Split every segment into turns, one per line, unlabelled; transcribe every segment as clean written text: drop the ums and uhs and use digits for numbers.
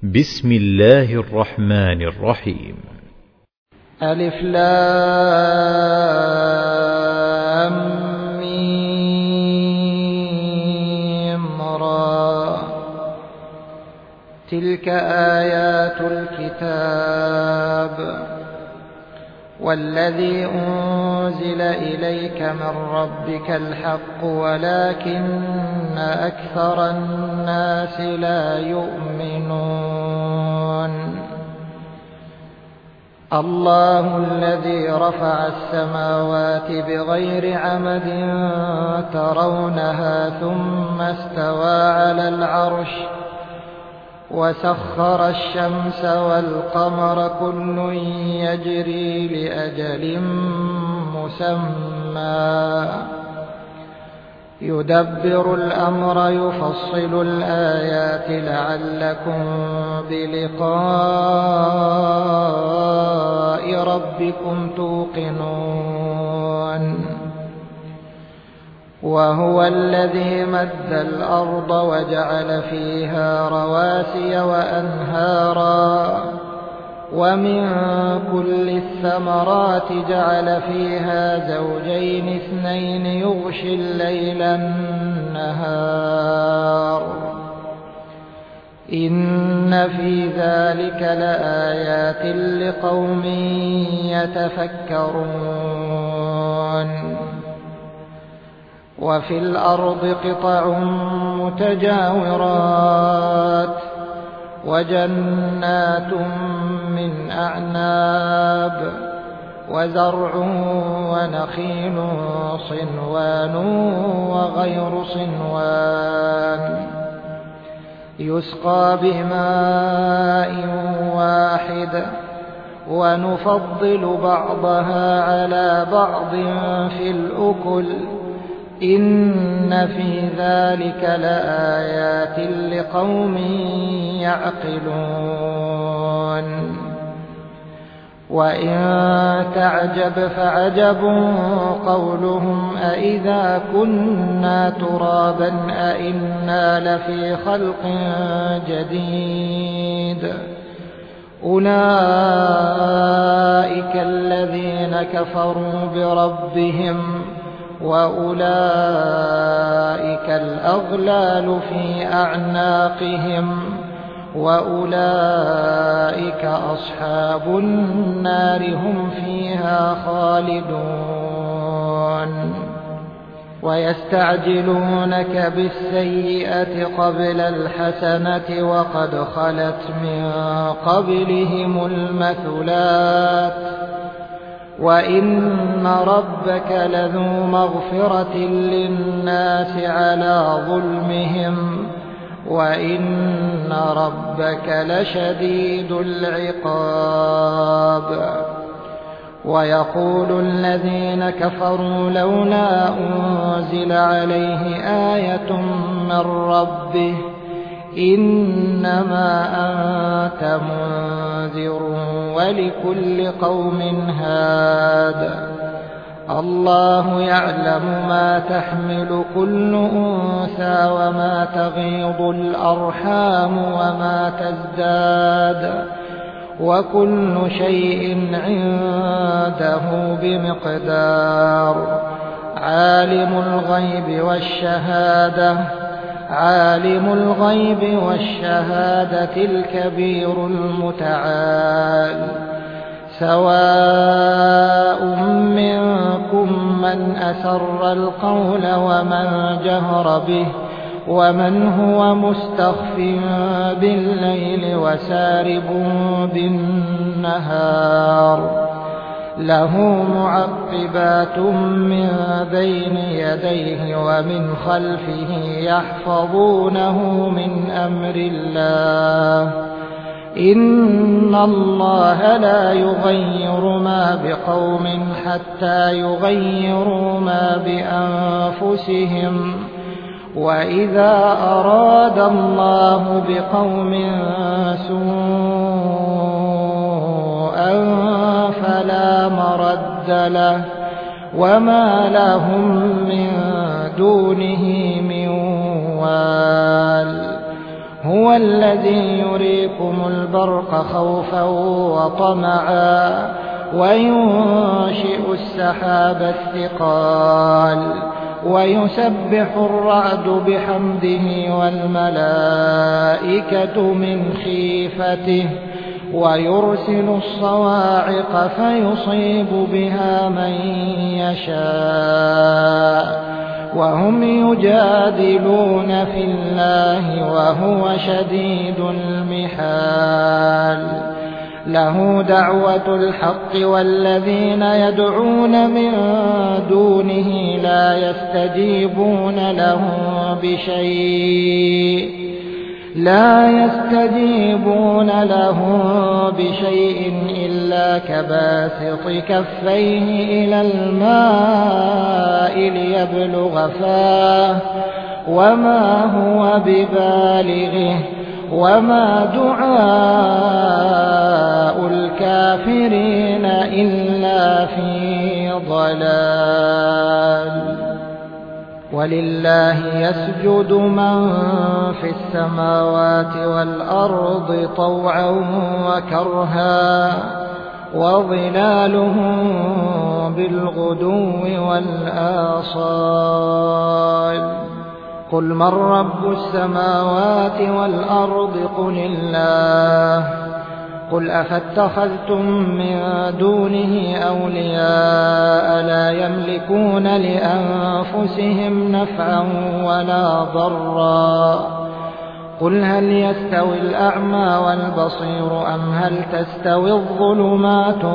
بسم الله الرحمن الرحيم.
ألف لام ميم را. تلك آيات الكتاب والذي أنزل إليك من ربك الحق ولكن أكثر الناس لا يؤمنون. الله الذي رفع السماوات بغير عمد ترونها ثم استوى على العرش وسخر الشمس والقمر كل يجري لأجل مسمى يدبر الأمر يفصل الآيات لعلكم بلقاء ربكم توقنون. وهو الذي مد الأرض وجعل فيها رواسي وأنهارا ومن كل الثمرات جعل فيها زوجين اثنين يغشي الليل النهار إن في ذلك لآيات لقوم يتفكرون. وفي الأرض قطع متجاورات وجنات من أعناب وزرع ونخيل صنوان وغير صنوان يسقى بماء واحد ونفضل بعضها على بعض في الأكل إن في ذلك لآيات لقوم يعقلون. وإن تعجب فعجب قولهم أإذا كنا ترابا أإنا لفي خلق جديد أولئك الذين كفروا بربهم وأولئك الأغلال في أعناقهم وأولئك أصحاب النار هم فيها خالدون. ويستعجلونك بالسيئة قبل الحسنة وقد خلت من قبلهم المثلات وإن ربك لذو مغفرة للناس على ظلمهم وإن ربك لشديد العقاب. ويقول الذين كفروا لولا أنزل عليه آية من ربه إنما أنت منذر ولكل قوم هاد. الله يعلم ما تحمل كل أنثى وما تغيض الأرحام وما تزداد وكل شيء عنده بمقدار. عالم الغيب والشهادة الكبير المتعال. سواء منكم من أسر القول ومن جهر به ومن هو مستخف بالليل وسارب بالنهار له معقبات من بين يديه ومن خلفه يحفظونه من أمر الله إن الله لا يغير ما بقوم حتى يغيروا ما بأنفسهم وإذا أراد الله بقوم سوءا فلا مرد له وما لهم من دونه من وال. هو الذي يريكم البرق خوفا وطمعا وينشئ السحاب الثقال ويسبح الرعد بحمده والملائكة من خيفته ويرسل الصواعق فيصيب بها من يشاء وهم يجادلون في الله وهو شديد المحال له دعوة الحق والذين يدعون من دونه لا يستجيبون له بشيء إلا كباسط كفيه إلى الماء ليبلغ فاه وما هو ببالغه وما دعاء الكافرين إلا في ضلال ولله يسجد من في السماوات والأرض طوعا وكرها وظلالهم بالغدو والآصال قل من رب السماوات والأرض قل الله قل أفاتخذتم من دونه أولياء لا يملكون لأنفسهم نفعا ولا ضرا قل هل يستوي الأعمى والبصير أم هل تستوي الظلمات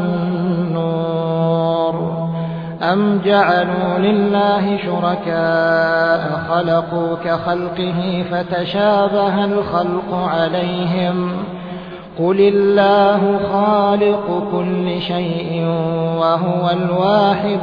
والنور أم جعلوا لله شركاء خلقوا كخلقه فتشابه الخلق عليهم قل الله خالق كل شيء وهو الواحد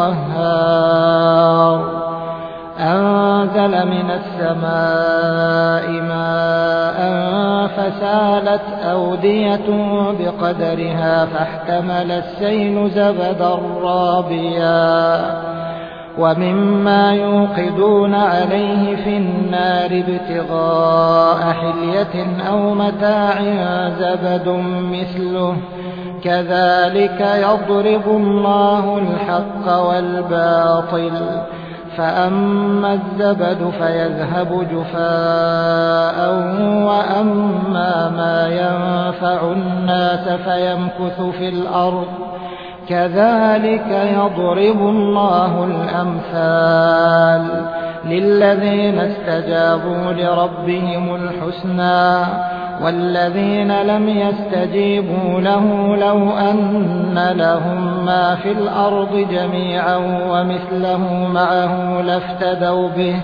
القهار أنزل من السماء ماء فسالت أودية بقدرها فاحتمل السيل زبدا رابيا ومما يوقدون عليه في النار ابتغاء حلية أو متاع زبد مثله كذلك يضرب الله الحق والباطل فأما الزبد فيذهب جفاء وأما ما ينفع الناس فيمكث في الأرض كذلك يضرب الله الأمثال للذين استجابوا لربهم الحسنى والذين لم يستجيبوا له لو أن لهم ما في الأرض جميعا ومثله معه لافتدوا به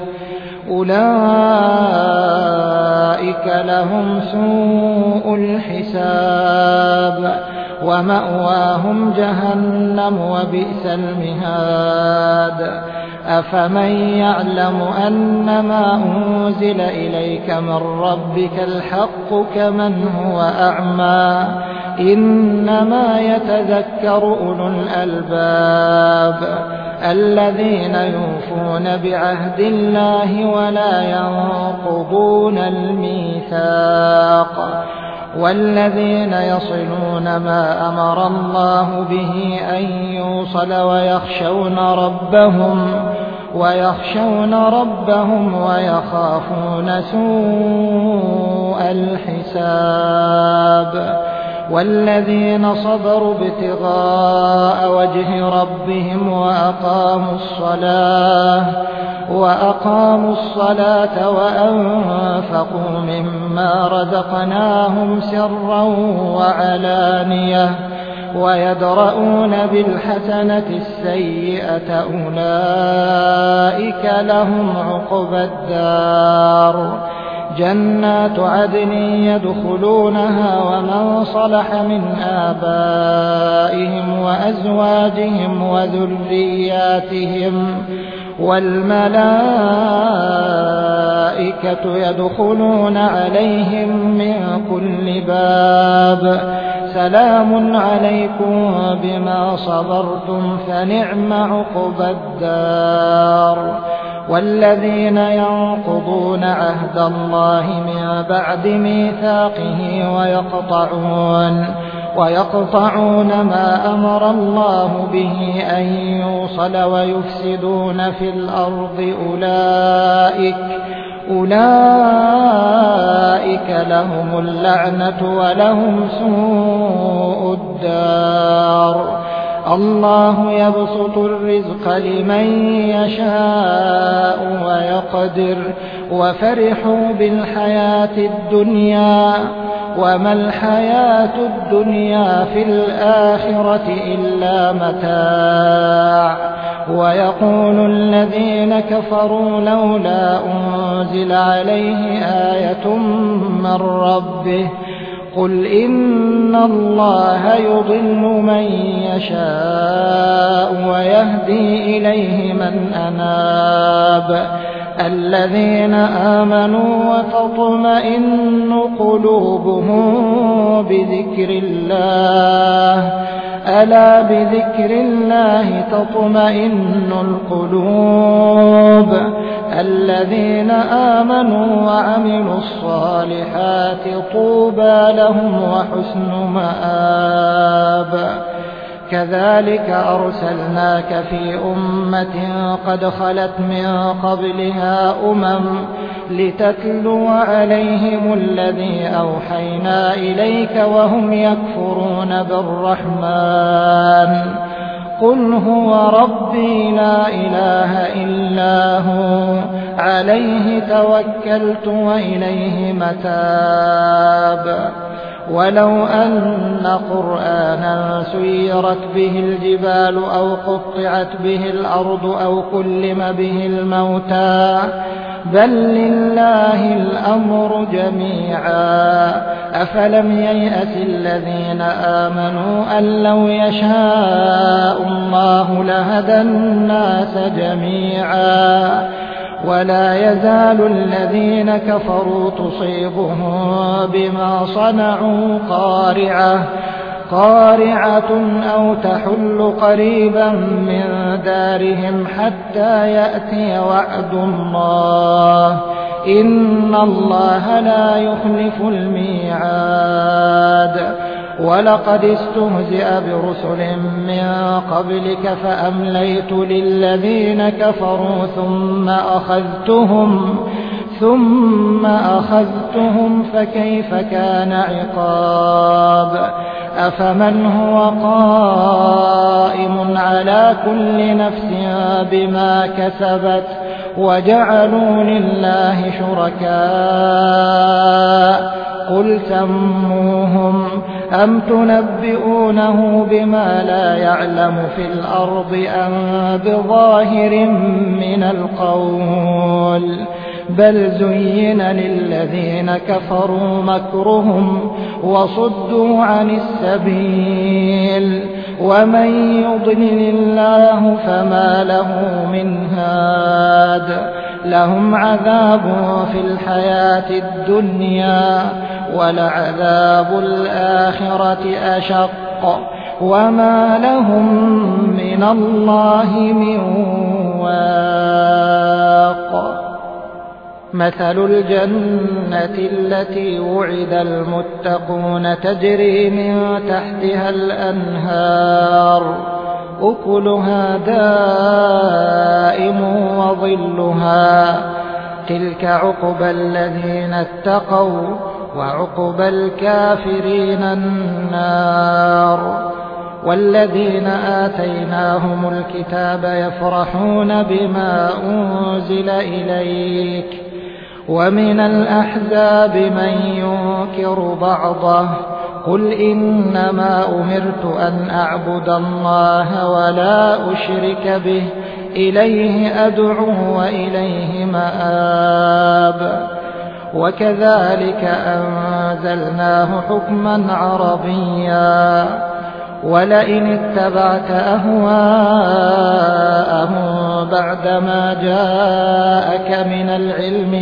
أولئك لهم سوء الحساب ومأواهم جهنم وبئس المهاد أفمن يعلم أنما أنزل إليك من ربك الحق كمن هو أعمى إنما يتذكر أولو الألباب الذين يوفون بعهد الله ولا ينقضون الميثاق والذين يصلون ما أمر الله به أن يوصل ويخشون ربهم ويخافون سوء الحساب والذين صبروا ابتغاء وجه ربهم وأقاموا الصلاة وأنفقوا مما رزقناهم سرا وعلانية ويدرؤون بالحسنة السيئة أولئك لهم عقبى الدار جنات عدن يدخلونها ومن صلح من آبائهم وأزواجهم وذرياتهم والملائكة يدخلون عليهم من كل باب سلام عليكم بما صبرتم فنعم عقبى الدار والذين ينقضون عهد الله من بعد ميثاقه ويقطعون ما أمر الله به أن يوصل ويفسدون في الأرض أولئك لهم اللعنة ولهم سوء الدار. الله يبسط الرزق لمن يشاء ويقدر وفرحوا بالحياة الدنيا وما الحياة الدنيا في الآخرة إلا متاع. ويقول الذين كفروا لولا أنزل عليه آية من ربه قل إن الله يضل من يشاء ويهدي إليه من أناب. الذين آمنوا وتطمئن قلوبهم بذكر الله ألا بذكر الله تطمئن القلوب. الذين آمنوا وعملوا الصالحات طوبى لهم وحسن مآب. كذلك أرسلناك في أمة قد خلت من قبلها لتتلو عليهم الذي أوحينا إليك وهم يكفرون بالرحمن قل هو ربي لا إله إلا هو عليه توكلت وإليه متاب. ولو أن قرآنا سيرت به الجبال أو قطعت به الأرض أو كلم به الموتى بل لله الأمر جميعا. أفلم ييأس الذين آمنوا أن لو يشاء الله لهدى الناس جميعا. ولا يزال الذين كفروا تصيبهم بما صنعوا قارعة أو تحل قريبا من دارهم حتى يأتي وعد الله إن الله لا يخلف الميعاد. ولقد استهزئ برسل من قبلك فأمليت للذين كفروا ثم أخذتهم فكيف كان عقاب. أفمن هو قائم على كل نفس بما كسبت وجعلوا لله شركاء قل سموهم أم تنبئونه بما لا يعلم في الأرض أم بظاهر من القول بل زين للذين كفروا مكرهم وصدوا عن السبيل ومن يضلل الله فما له من هاد. لهم عذاب في الحياة الدنيا ولعذاب الآخرة أشق وما لهم من الله من واق. مثل الجنة التي وعد المتقون تجري من تحتها الأنهار أكلها دائم وظلها تلك عقبى الذين اتقوا وعقبى الكافرين النار. والذين آتيناهم الكتاب يفرحون بما أنزل إليك ومن الأحزاب من ينكر بعضه قل إنما أمرت أن أعبد الله ولا أشرك به إليه أدعو وإليه مآب. وكذلك أنزلناه حكما عربيا ولئن اتبعت أهواءهم بعدما جاءك من العلم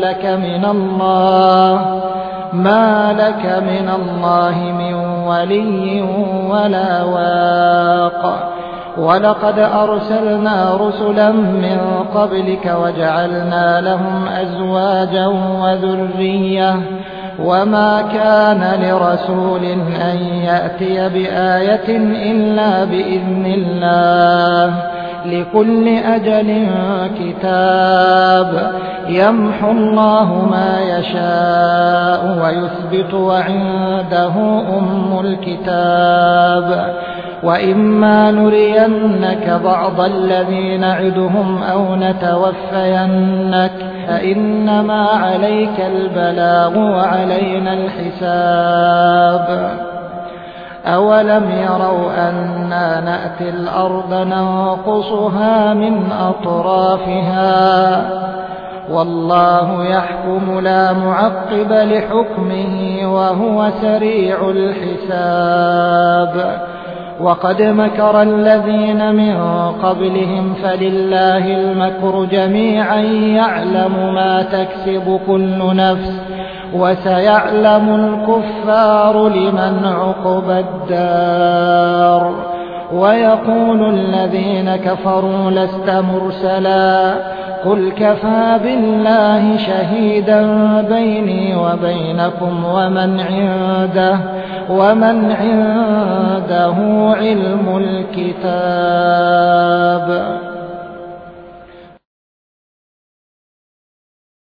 ما لك من الله من ولي ولا واق. ولقد أرسلنا رسلا من قبلك وجعلنا لهم أزواجا وذرية وما كان لرسول أن يأتي بآية إلا بإذن الله لكل أجل كتاب يمحو الله ما يشاء ويثبت وعنده أم الكتاب وإما نرينك بعض الذي نعدهم أو نتوفينك فإنما عليك البلاغ وعلينا الحساب أولم يروا أنا نأتي الأرض ننقصها من أطرافها والله يحكم لا معقب لحكمه وهو سريع الحساب وقد مكر الذين من قبلهم فلله المكر جميعا يعلم ما تكسب كل نفس وسيعلم الكفار لمن عقبى الدار ويقول الذين كفروا لست مرسلا قل كفى بالله شهيدا بيني وبينكم ومن عنده علم الكتاب